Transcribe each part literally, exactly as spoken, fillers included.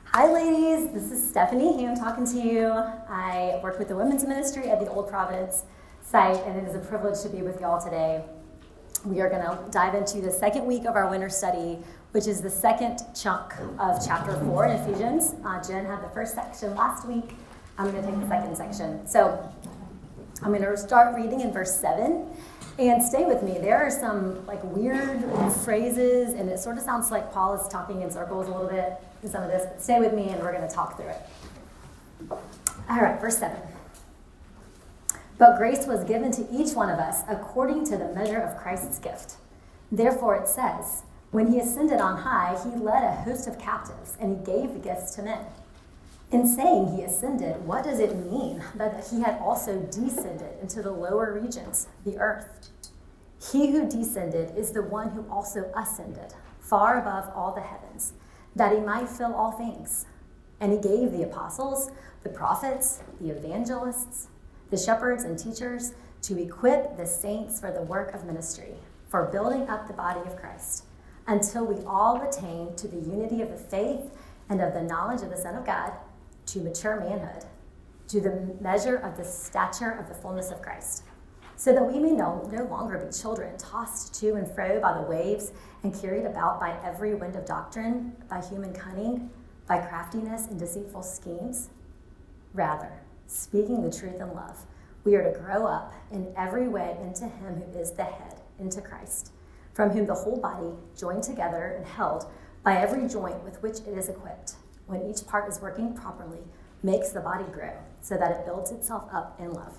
Hi ladies, this is Stephanie here. I'm talking to you. I work with the women's ministry at the Old Providence site, and it is a privilege to be with y'all today. We are going to dive into the second week of our winter study, which is the second chunk of chapter four in Ephesians. Uh, Jen had the first section last week. I'm going to take the second section. So I'm going to start reading in verse seven. And stay with me. There are some like weird phrases, and it sort of sounds like Paul is talking in circles a little bit in some of this. But stay with me, and we're going to talk through it. All right, verse seven. But grace was given to each one of us according to the measure of Christ's gift. Therefore it says, when he ascended on high, he led a host of captives, and he gave gifts to men. In saying he ascended, what does it mean but that he had also descended into the lower regions, the earth? He who descended is the one who also ascended far above all the heavens, that he might fill all things. And he gave the apostles, the prophets, the evangelists, the shepherds and teachers to equip the saints for the work of ministry, for building up the body of Christ, until we all attain to the unity of the faith and of the knowledge of the Son of God, to mature manhood, to the measure of the stature of the fullness of Christ, so that we may no, no longer be children, tossed to and fro by the waves and carried about by every wind of doctrine, by human cunning, by craftiness and deceitful schemes. Rather, speaking the truth in love, we are to grow up in every way into him who is the head, into Christ, from whom the whole body, joined together and held by every joint with which it is equipped, when each part is working properly, makes the body grow so that it builds itself up in love.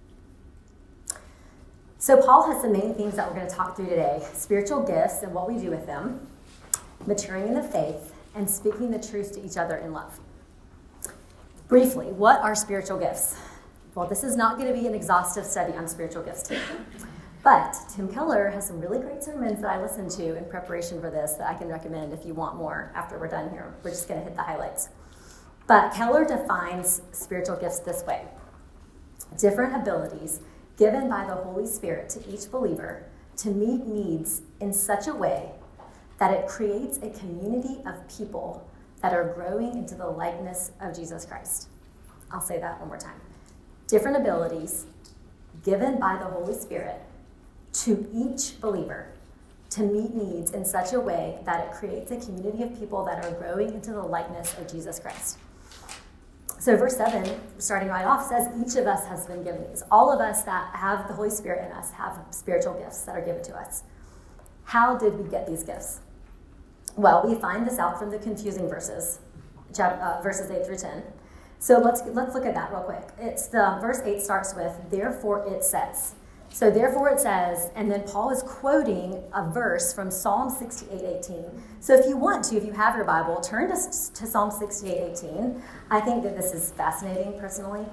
So Paul has some main themes that we're going to talk through today: spiritual gifts and what we do with them, maturing in the faith, and speaking the truth to each other in love. Briefly, what are spiritual gifts? Well, this is not going to be an exhaustive study on spiritual gifts today. But Tim Keller has some really great sermons that I listened to in preparation for this that I can recommend if you want more after we're done here. We're just going to hit the highlights. But Keller defines spiritual gifts this way: different abilities given by the Holy Spirit to each believer to meet needs in such a way that it creates a community of people that are growing into the likeness of Jesus Christ. I'll say that one more time. Different abilities given by the Holy Spirit to each believer to meet needs in such a way that it creates a community of people that are growing into the likeness of Jesus Christ. So verse seven, starting right off, says each of us has been given these. All of us that have the Holy Spirit in us have spiritual gifts that are given to us. How did we get these gifts? Well, we find this out from the confusing verses, uh, verses eight through ten. So let's let's look at that real quick. It's the verse eight starts with, therefore it says. So therefore it says, and then Paul is quoting a verse from Psalm sixty-eight eighteen. So if you want to, if you have your Bible, turn to, to Psalm sixty-eight eighteen. I think that this is fascinating personally.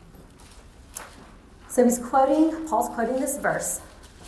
So he's quoting, Paul's quoting this verse,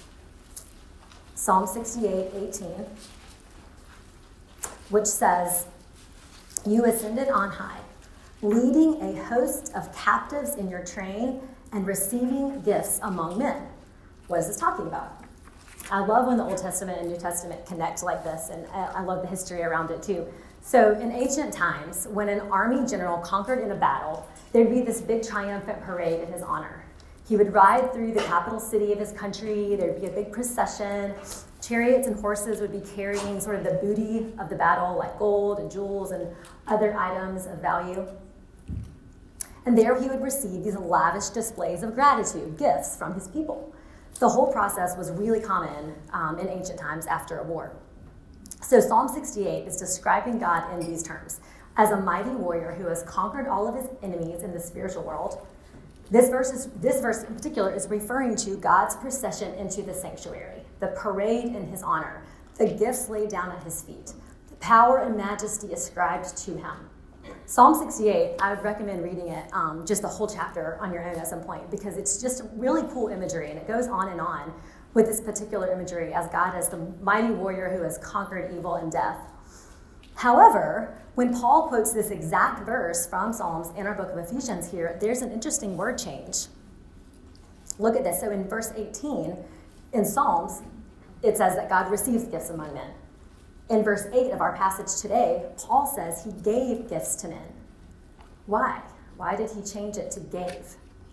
Psalm sixty-eight eighteen, which says, you ascended on high, leading a host of captives in your train and receiving gifts among men. What is this talking about? I love when the Old Testament and New Testament connect like this, and I love the history around it too. So in ancient times, when an army general conquered in a battle, there'd be this big triumphant parade in his honor. He would ride through the capital city of his country. There'd be a big procession. Chariots and horses would be carrying sort of the booty of the battle, like gold and jewels and other items of value. And there he would receive these lavish displays of gratitude, gifts from his people. The whole process was really common um, in ancient times after a war. So Psalm sixty-eight is describing God in these terms, as a mighty warrior who has conquered all of his enemies in the spiritual world. This verse, is, this verse in particular is referring to God's procession into the sanctuary, the parade in his honor, the gifts laid down at his feet, the power and majesty ascribed to him. Psalm sixty-eight, I would recommend reading it, um, just the whole chapter on your own at some point, because it's just really cool imagery, and it goes on and on with this particular imagery as God as the mighty warrior who has conquered evil and death. However, when Paul quotes this exact verse from Psalms in our book of Ephesians here, there's an interesting word change. Look at this. So in verse eighteen, in Psalms, it says that God receives gifts among men. In verse eight of our passage today, Paul says he gave gifts to men. Why? Why did he change it to gave?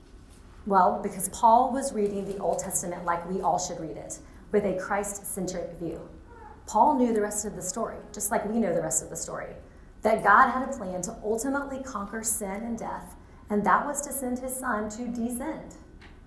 Well, because Paul was reading the Old Testament like we all should read it, with a Christ-centric view. Paul knew the rest of the story, just like we know the rest of the story, that God had a plan to ultimately conquer sin and death, and that was to send his son to descend.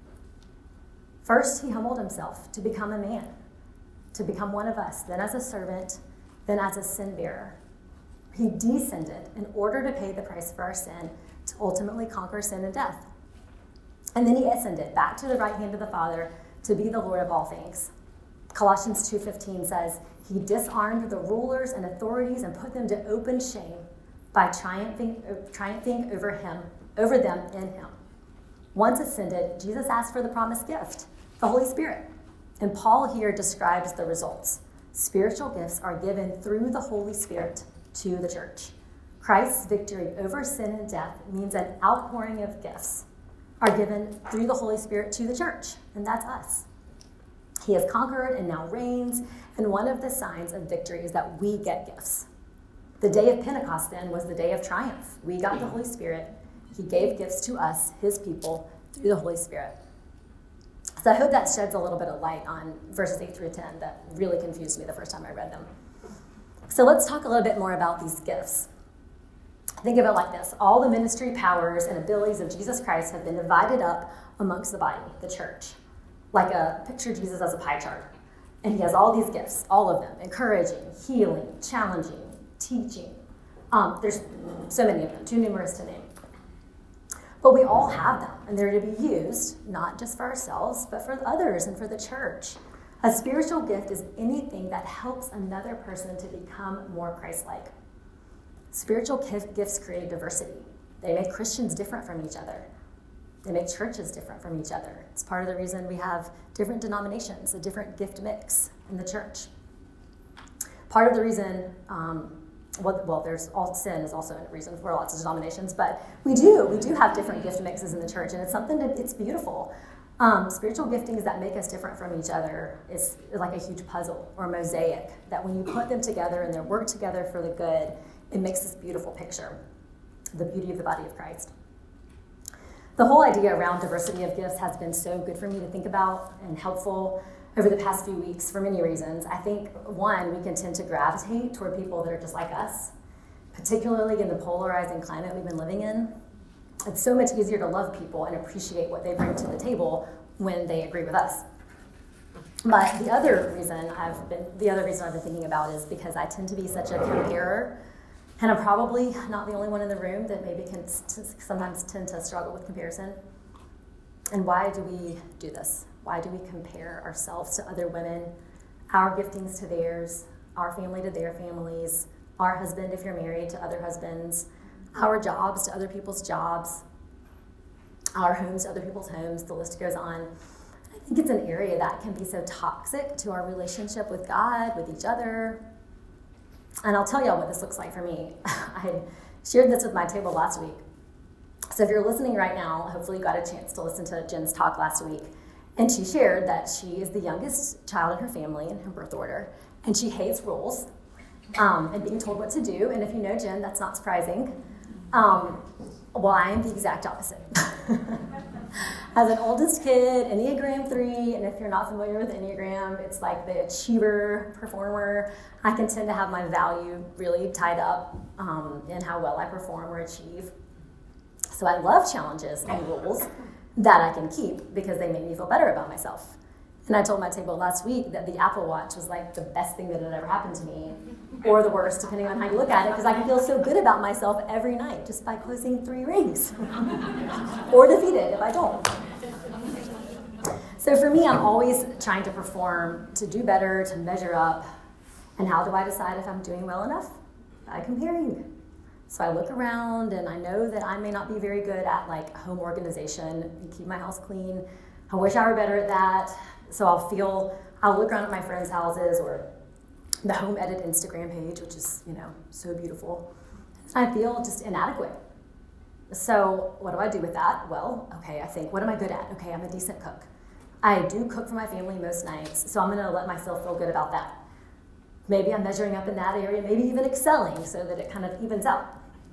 First, he humbled himself to become a man, to become one of us, then as a servant, then as a sin bearer. He descended in order to pay the price for our sin, to ultimately conquer sin and death. And then he ascended back to the right hand of the Father to be the Lord of all things. Colossians two fifteen says, he disarmed the rulers and authorities and put them to open shame by triumphing, triumphing over him, over them in him. Once ascended, Jesus asked for the promised gift, the Holy Spirit. And Paul here describes the results. Spiritual gifts are given through the Holy Spirit to the church. Christ's victory over sin and death means an outpouring of gifts are given through the Holy Spirit to the church, and that's us. He has conquered and now reigns, and one of the signs of victory is that we get gifts. The day of Pentecost, then, was the day of triumph. We got the Holy Spirit. He gave gifts to us, his people, through the Holy Spirit. So I hope that sheds a little bit of light on verses eight through ten that really confused me the first time I read them. So let's talk a little bit more about these gifts. Think of it like this. All the ministry powers and abilities of Jesus Christ have been divided up amongst the body, the church. Like a picture Jesus as a pie chart. And he has all these gifts, all of them, encouraging, healing, challenging, teaching. Um, there's so many of them, too numerous to name. But we all have them, and they're to be used, not just for ourselves, but for others and for the church. A spiritual gift is anything that helps another person to become more Christ-like. Spiritual gifts create diversity. They make Christians different from each other. They make churches different from each other. It's part of the reason we have different denominations, a different gift mix in the church. Part of the reason, um, well, well, there's all sin is also a reason for lots of denominations, but we do, we do have different gift mixes in the church, and it's something that it's beautiful. Um, spiritual giftings that make us different from each other is like a huge puzzle or mosaic that when you put them together and they work together for the good, it makes this beautiful picture, the beauty of the body of Christ. The whole idea around diversity of gifts has been so good for me to think about and helpful over the past few weeks for many reasons. I think, one, we can tend to gravitate toward people that are just like us, particularly in the polarizing climate we've been living in. It's so much easier to love people and appreciate what they bring to the table when they agree with us. But the other reason I've been, the other reason I've been thinking about is because I tend to be such a comparer. And I'm probably not the only one in the room that maybe can t- sometimes tend to struggle with comparison. And why do we do this? Why do we compare ourselves to other women, our giftings to theirs, our family to their families, our husband if you're married to other husbands, our jobs to other people's jobs, our homes to other people's homes, the list goes on. I think it's an area that can be so toxic to our relationship with God, with each other. And I'll tell y'all what this looks like for me. I shared this with my table last week. So if you're listening right now, hopefully you got a chance to listen to Jen's talk last week. And she shared that she is the youngest child in her family in her birth order. And she hates rules um, and being told what to do. And if you know Jen, that's not surprising. Um, well, I am the exact opposite. As an oldest kid, Enneagram three, and if you're not familiar with Enneagram, it's like the achiever, performer. I can tend to have my value really tied up um, in how well I perform or achieve. So I love challenges and rules that I can keep because they make me feel better about myself. And I told my table last week that the Apple Watch was like the best thing that had ever happened to me, or the worst, depending on how you look at it, because I can feel so good about myself every night just by closing three rings, or defeated if I don't. So for me, I'm always trying to perform, to do better, to measure up. And how do I decide if I'm doing well enough? By comparing. So I look around and I know that I may not be very good at like home organization and keep my house clean. I wish I were better at that. So I'll feel, I'll look around at my friends' houses or the home edit Instagram page, which is, you know, so beautiful. And I feel just inadequate. So what do I do with that? Well, okay, I think, what am I good at? Okay, I'm a decent cook. I do cook for my family most nights, so I'm gonna let myself feel good about that. Maybe I'm measuring up in that area, maybe even excelling so that it kind of evens out.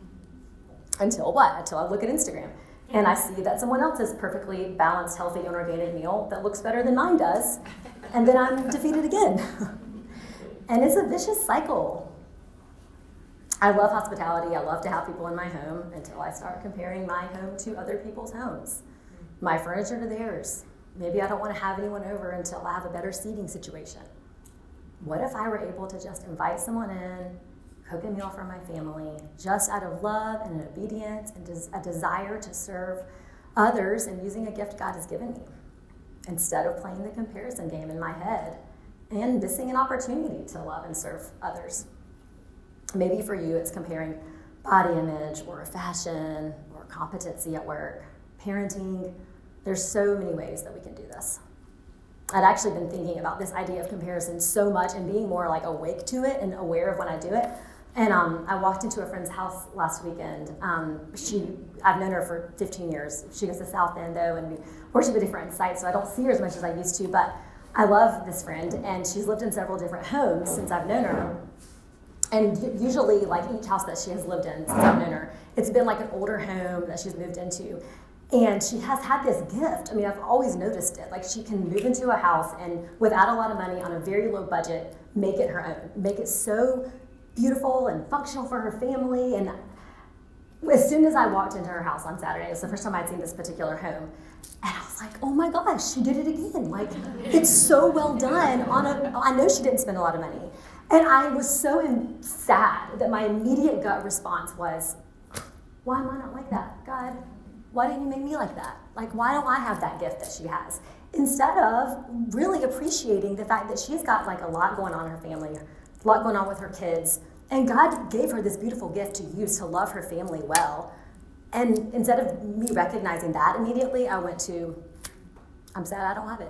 Until what? Until I look at Instagram and I see that someone else has perfectly balanced, healthy, and organic meal that looks better than mine does, and then I'm defeated again. And it's a vicious cycle. I love hospitality. I love to have people in my home until I start comparing my home to other people's homes, my furniture to theirs. Maybe I don't want to have anyone over until I have a better seating situation. What if I were able to just invite someone in, cook a meal for my family, just out of love and obedience and des- a desire to serve others and using a gift God has given me, instead of playing the comparison game in my head and missing an opportunity to love and serve others? Maybe for you it's comparing body image or fashion or competency at work, parenting. There's so many ways that we can do this. I'd actually been thinking about this idea of comparison so much and being more like awake to it and aware of when I do it. And um, I walked into a friend's house last weekend. Um, she, I've known her for fifteen years. She goes to South End though, and we worship at different sites, so I don't see her as much as I used to, but I love this friend, and she's lived in several different homes since I've known her. And usually, like each house that she has lived in since I've known her, it's been like an older home that she's moved into. And she has had this gift. I mean, I've always noticed it. Like, she can move into a house and without a lot of money on a very low budget, make it her own. Make it so beautiful and functional for her family. And as soon as I walked into her house on Saturday, it was the first time I'd seen this particular home. And I was like, oh my gosh, she did it again. Like, it's so well done. On a, I know she didn't spend a lot of money. And I was so in, sad that my immediate gut response was, why am I not like that, God? Why didn't you make me like that? Like, why don't I have that gift that she has? Instead of really appreciating the fact that she's got like a lot going on in her family, a lot going on with her kids, and God gave her this beautiful gift to use to love her family well. And instead of me recognizing that immediately, I went to, I'm sad I don't have it.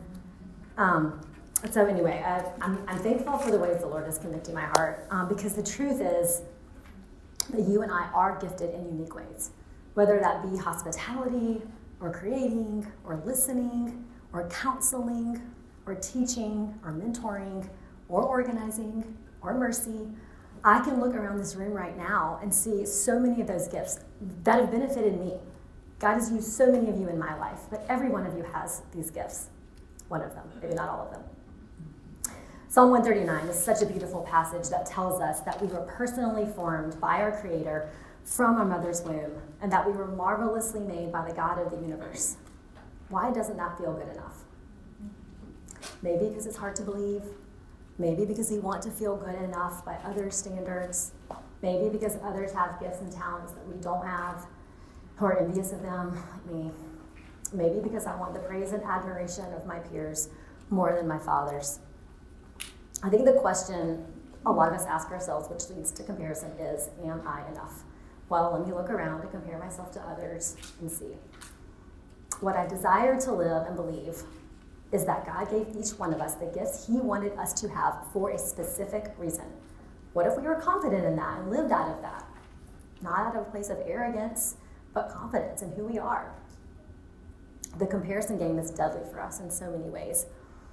Um, so anyway, I, I'm, I'm thankful for the ways the Lord is convicting my heart, um, because the truth is that you and I are gifted in unique ways. Whether that be hospitality, or creating, or listening, or counseling, or teaching, or mentoring, or organizing, or mercy, I can look around this room right now and see so many of those gifts that have benefited me. God has used so many of you in my life, but every one of you has these gifts. One of them, maybe not all of them. Psalm one thirty-nine is such a beautiful passage that tells us that we were personally formed by our Creator from our mother's womb, and that we were marvelously made by the God of the universe. Why doesn't that feel good enough? Maybe because it's hard to believe. Maybe because we want to feel good enough by other standards. Maybe because others have gifts and talents that we don't have, who are envious of them, like me. Maybe because I want the praise and admiration of my peers more than my father's. I think the question a lot of us ask ourselves, which leads to comparison, is, am I enough? Well, let me look around and compare myself to others and see. What I desire to live and believe is that God gave each one of us the gifts he wanted us to have for a specific reason. What if we were confident in that and lived out of that? Not out of a place of arrogance, but confidence in who we are. The comparison game is deadly for us in so many ways.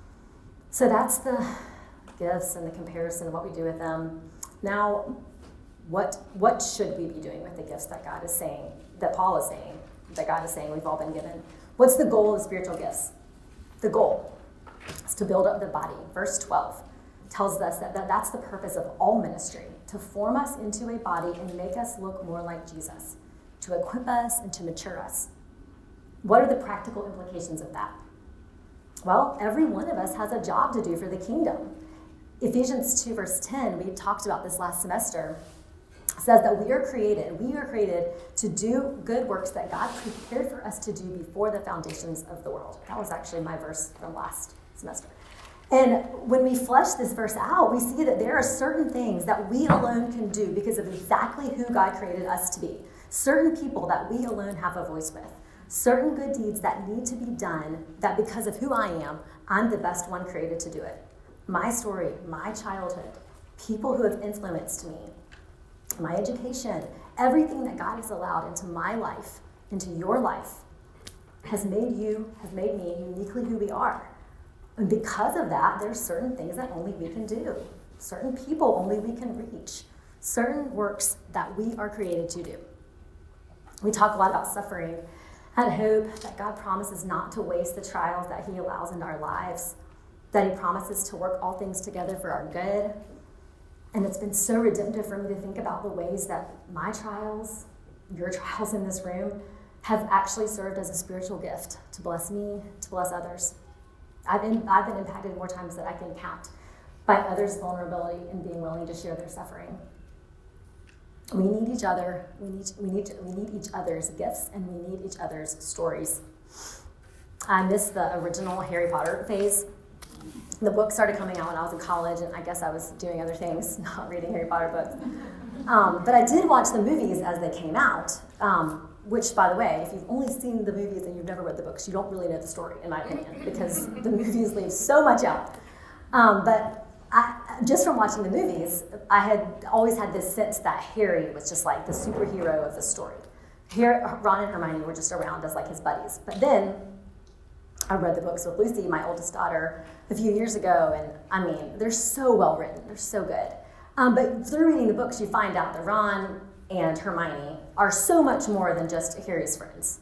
So that's the gifts and the comparison of what we do with them. Now, what what should we be doing with the gifts that God is saying, that Paul is saying, that God is saying we've all been given? What's the goal of spiritual gifts? The goal is to build up the body. Verse twelve tells us that, that that's the purpose of all ministry, to form us into a body and make us look more like Jesus, to equip us and to mature us. What are the practical implications of that? Well, every one of us has a job to do for the kingdom. Ephesians two, verse ten, we talked about this last semester, says that we are created, we are created to do good works that God prepared for us to do before the foundations of the world. That was actually my verse from last semester. And when we flesh this verse out, we see that there are certain things that we alone can do because of exactly who God created us to be. Certain people that we alone have a voice with. Certain good deeds that need to be done that because of who I am, I'm the best one created to do it. My story, my childhood, people who have influenced me, my education, everything that God has allowed into my life, into your life, has made you, has made me uniquely who we are. And because of that, there's certain things that only we can do. certain people only we can reach, certain works that we are created to do. We talk a lot about suffering at Hope, that God promises not to waste the trials that he allows in our lives, that he promises to work all things together for our good. And it's been so redemptive for me to think about the ways that my trials, your trials in this room, have actually served as a spiritual gift to bless me, to bless others. I've been, I've been impacted more times than I can count by others' vulnerability and being willing to share their suffering. We need each other. We need, we need, we need each other's gifts, and we need each other's stories. I missed the original Harry Potter phase. The book started coming out when I was in college, and I guess I was doing other things, not reading Harry Potter books. Um, but I did watch the movies as they came out, um, which, by the way, if you've only seen the movies and you've never read the books, you don't really know the story, in my opinion, because the movies leave so much out. Um, but I, just from watching the movies, I had always had this sense that Harry was just like the superhero of the story. Here, Ron and Hermione were just around as like his buddies. But then I read the books with Lucy, my oldest daughter, a few years ago, and I mean, they're so well written, they're so good. Um, but through reading the books, you find out that Ron and Hermione are so much more than just Harry's friends.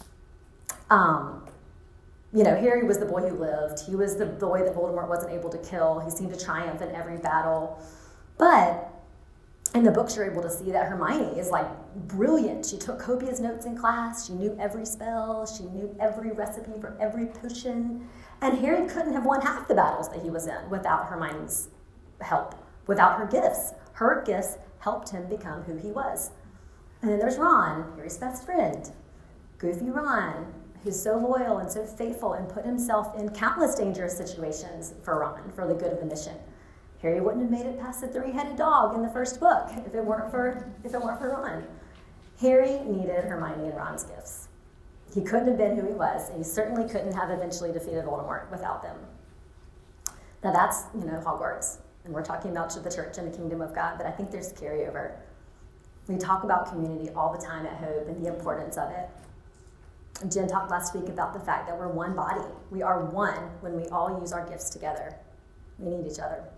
Um, you know, Harry was the boy who lived. He was the boy that Voldemort wasn't able to kill. He seemed to triumph in every battle. But in the books, you're able to see that Hermione is like brilliant. She took copious notes in class. She knew every spell. She knew every recipe for every potion. And Harry couldn't have won half the battles that he was in without Hermione's help, without her gifts. Her gifts helped him become who he was. And then there's Ron, Harry's best friend, goofy Ron, who's so loyal and so faithful and put himself in countless dangerous situations for Ron, for the good of the mission. Harry wouldn't have made it past the three-headed dog in the first book if it weren't for, if it weren't for Ron. Harry needed Hermione and Ron's gifts. He couldn't have been who he was, and he certainly couldn't have eventually defeated Voldemort without them. Now that's, you know, Hogwarts, and we're talking about the church and the kingdom of God, but I think there's carryover. We talk about community all the time at Hope and the importance of it. Jen talked last week about the fact that we're one body. We are one when we all use our gifts together. We need each other.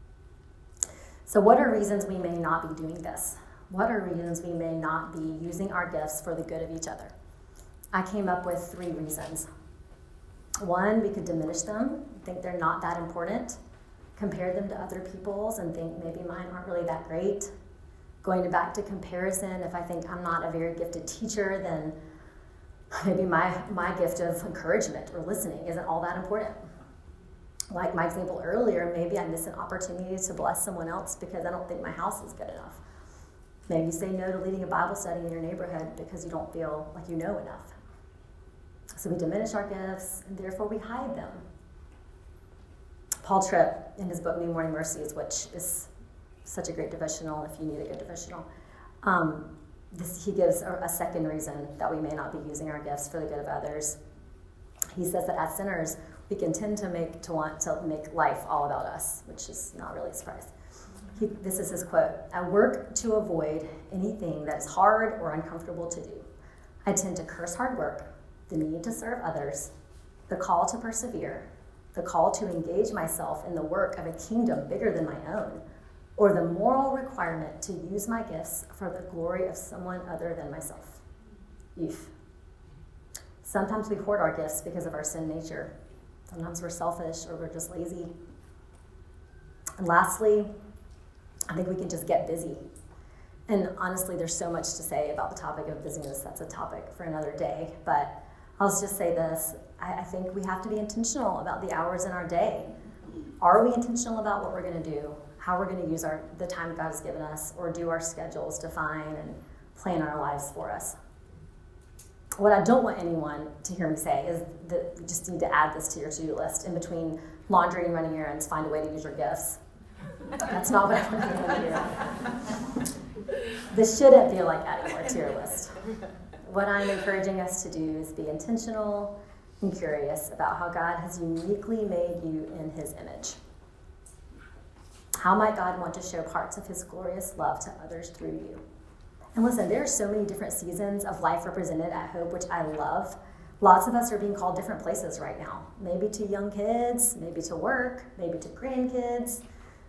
So what are reasons we may not be doing this? What are reasons we may not be using our gifts for the good of each other? I came up with three reasons. One, we could diminish them, think they're not that important, compare them to other people's and think maybe mine aren't really that great. Going back to comparison, if I think I'm not a very gifted teacher, then maybe my, my gift of encouragement or listening isn't all that important. Like my example earlier, maybe I miss an opportunity to bless someone else because I don't think my house is good enough. Maybe you say no to leading a Bible study in your neighborhood because you don't feel like you know enough. So we diminish our gifts, and therefore we hide them. Paul Tripp, in his book New Morning Mercies, which is such a great devotional if you need a good devotional, um, this, he gives a, a second reason that we may not be using our gifts for the good of others. He says that as sinners, we can tend to make to want to make life all about us, which is not really a surprise. He, this is his quote: "I work to avoid anything that is hard or uncomfortable to do. I tend to curse hard work, the need to serve others, the call to persevere, the call to engage myself in the work of a kingdom bigger than my own, or the moral requirement to use my gifts for the glory of someone other than myself." Eef. Sometimes we hoard our gifts because of our sin nature. Sometimes we're selfish or we're just lazy. And lastly, I think we can just get busy. And honestly, there's so much to say about the topic of busyness. That's a topic for another day. But I'll just say this. I, I think we have to be intentional about the hours in our day. Are we intentional about what we're going to do, how we're going to use our the time God has given us, or do our schedules define and plan our lives for us? What I don't want anyone to hear me say is that you just need to add this to your to-do list. In between laundry and running errands, find a way to use your gifts. That's not what I want anyone to do. This shouldn't feel like adding more to your list. What I'm encouraging us to do is be intentional and curious about how God has uniquely made you in his image. How might God want to show parts of his glorious love to others through you? And listen, there are so many different seasons of life represented at Hope, which I love. Lots of us are being called different places right now. Maybe to young kids, maybe to work, maybe to grandkids.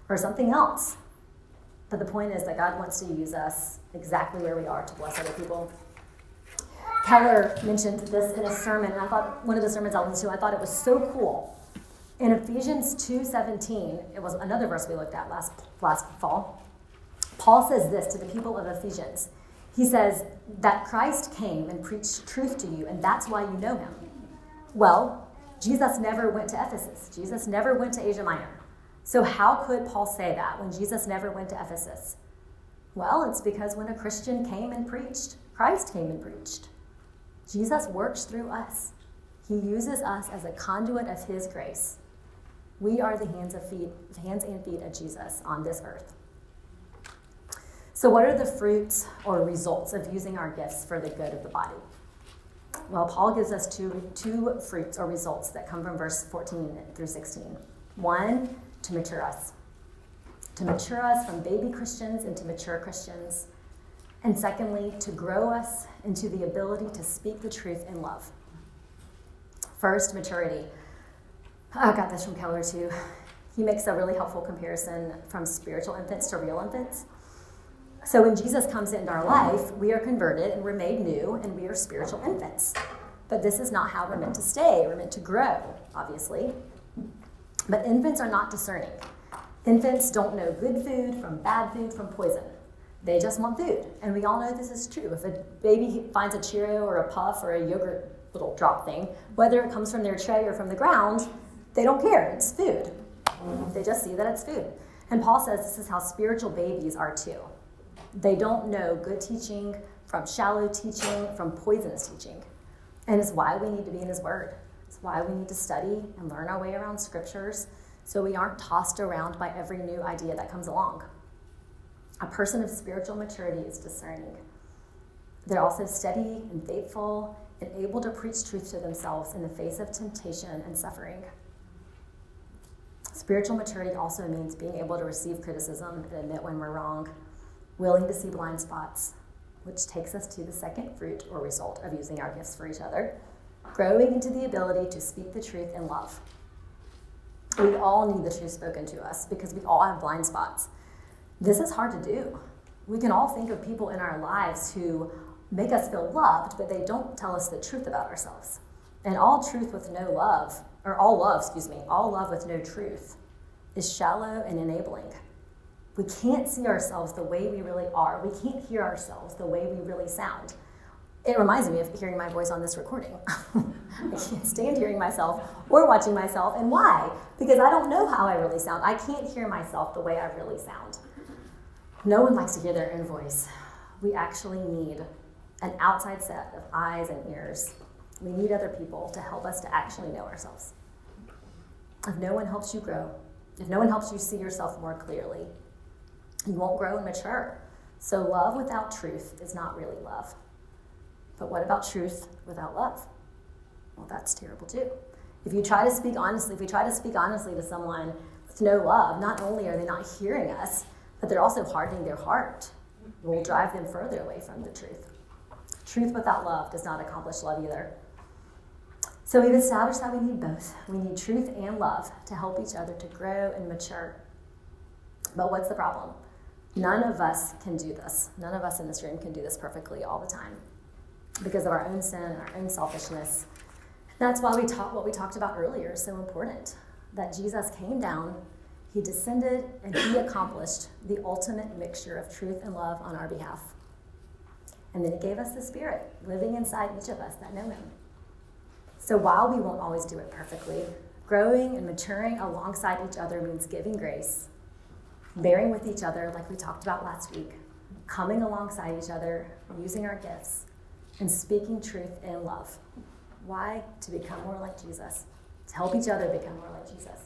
or something else. But the point is that God wants to use us exactly where we are to bless other people. Keller mentioned this in a sermon, and I thought one of the sermons I listened to, I thought it was so cool. In Ephesians two seventeen, it was another verse we looked at last, last fall, Paul says this to the people of Ephesians. He says that Christ came and preached truth to you, and that's why you know him. Well, Jesus never went to Ephesus. Jesus never went to Asia Minor. So how could Paul say that when Jesus never went to Ephesus? Well, it's because when a Christian came and preached, Christ came and preached. Jesus works through us. He uses us as a conduit of his grace. We are the hands, of feet, hands and feet of Jesus on this earth. So what are the fruits or results of using our gifts for the good of the body? Well, Paul gives us two, two fruits or results that come from verse fourteen through sixteen. One, to mature us. To mature us from baby Christians into mature Christians. And secondly, to grow us into the ability to speak the truth in love. First, maturity. I got this from Keller too. He makes a really helpful comparison from spiritual infants to real infants. So when Jesus comes into our life, we are converted and we're made new and we are spiritual infants. But this is not how we're meant to stay. We're meant to grow, obviously. But infants are not discerning. Infants don't know good food from bad food from poison. They just want food. And we all know this is true. If a baby finds a Cheerio or a Puff or a yogurt little drop thing, whether it comes from their tray or from the ground, they don't care. It's food. They just see that it's food. And Paul says this is how spiritual babies are too. They don't know good teaching from shallow teaching, from poisonous teaching. And it's why we need to be in his word. It's why we need to study and learn our way around scriptures so we aren't tossed around by every new idea that comes along. A person of spiritual maturity is discerning. They're also steady and faithful and able to preach truth to themselves in the face of temptation and suffering. Spiritual maturity also means being able to receive criticism and admit when we're wrong, willing to see blind spots, which takes us to the second fruit or result of using our gifts for each other, growing into the ability to speak the truth in love. We all need the truth spoken to us because we all have blind spots. This is hard to do. We can all think of people in our lives who make us feel loved, but they don't tell us the truth about ourselves. And all truth with no love, or all love, excuse me, all love with no truth is shallow and enabling. We can't see ourselves the way we really are. We can't hear ourselves the way we really sound. It reminds me of hearing my voice on this recording. I can't stand hearing myself or watching myself. And why? Because I don't know how I really sound. I can't hear myself the way I really sound. No one likes to hear their own voice. We actually need an outside set of eyes and ears. We need other people to help us to actually know ourselves. If no one helps you grow, if no one helps you see yourself more clearly, you won't grow and mature. So love without truth is not really love. But what about truth without love? Well, that's terrible too. If you try to speak honestly, if we try to speak honestly to someone with no love, not only are they not hearing us, but they're also hardening their heart. We'll drive them further away from the truth. Truth without love does not accomplish love either. So we've established that we need both. We need truth and love to help each other to grow and mature. But what's the problem? None of us can do this. None of us in this room can do this perfectly all the time because of our own sin and our own selfishness. That's why we talk, what we talked about earlier is so important, that Jesus came down, he descended, and he accomplished the ultimate mixture of truth and love on our behalf. And then he gave us the Spirit living inside each of us that know him. So while we won't always do it perfectly, growing and maturing alongside each other means giving grace, bearing with each other like we talked about last week, coming alongside each other, using our gifts, and speaking truth in love. Why? To become more like Jesus, to help each other become more like Jesus.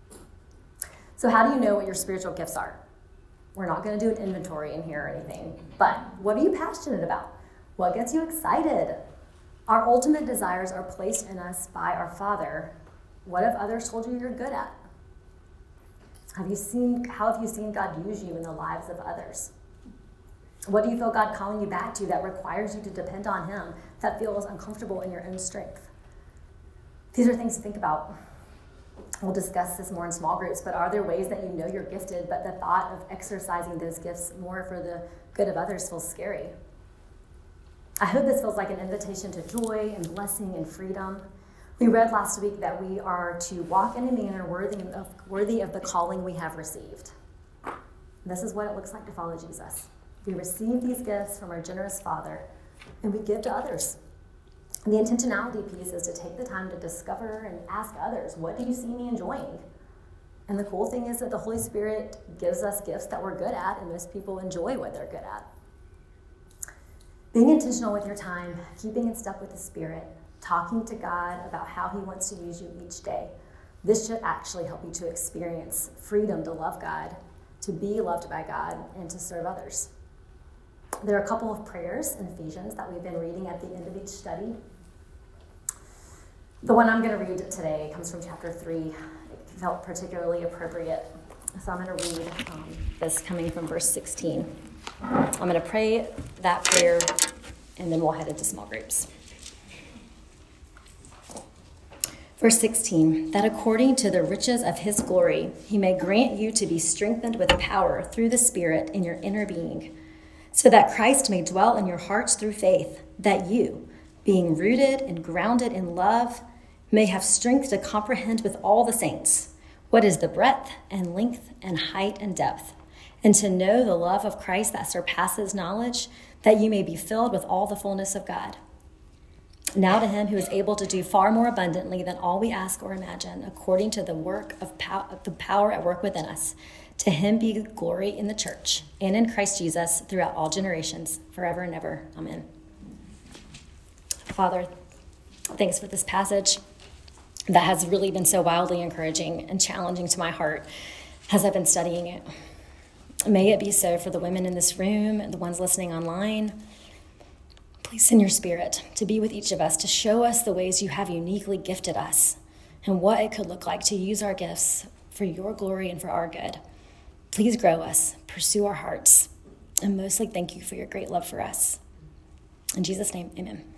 So how do you know what your spiritual gifts are? We're not going to do an inventory in here or anything, but what are you passionate about? What gets you excited? Our ultimate desires are placed in us by our Father. What have others told you you're good at? Have you seen, how have you seen God use you in the lives of others? What do you feel God calling you back to that requires you to depend on him, that feels uncomfortable in your own strength? These are things to think about. We'll discuss this more in small groups, but are there ways that you know you're gifted, but the thought of exercising those gifts more for the good of others feels scary? I hope this feels like an invitation to joy and blessing and freedom. We read last week that we are to walk in a manner worthy of, worthy of the calling we have received. This is what it looks like to follow Jesus. We receive these gifts from our generous Father, and we give to others. The intentionality piece is to take the time to discover and ask others, what do you see me enjoying? And the cool thing is that the Holy Spirit gives us gifts that we're good at, and most people enjoy what they're good at. Being intentional with your time, keeping in step with the Spirit, talking to God about how he wants to use you each day. This should actually help you to experience freedom to love God, to be loved by God, and to serve others. There are a couple of prayers in Ephesians that we've been reading at the end of each study. The one I'm going to read today comes from chapter three. It felt particularly appropriate. So I'm going to read um, this coming from verse sixteen. I'm going to pray that prayer, and then we'll head into small groups. Verse sixteen, that according to the riches of his glory, he may grant you to be strengthened with power through the Spirit in your inner being, so that Christ may dwell in your hearts through faith, that you, being rooted and grounded in love, may have strength to comprehend with all the saints what is the breadth and length and height and depth, and to know the love of Christ that surpasses knowledge, that you may be filled with all the fullness of God. Now to him who is able to do far more abundantly than all we ask or imagine, according to the work of pow- the power at work within us, to him be glory in the church and in Christ Jesus throughout all generations, forever and ever. Amen. Father, thanks for this passage that has really been so wildly encouraging and challenging to my heart as I've been studying it. May it be so for the women in this room and the ones listening online. Please send your Spirit to be with each of us, to show us the ways you have uniquely gifted us and what it could look like to use our gifts for your glory and for our good. Please grow us, pursue our hearts, and mostly thank you for your great love for us. In Jesus' name, amen.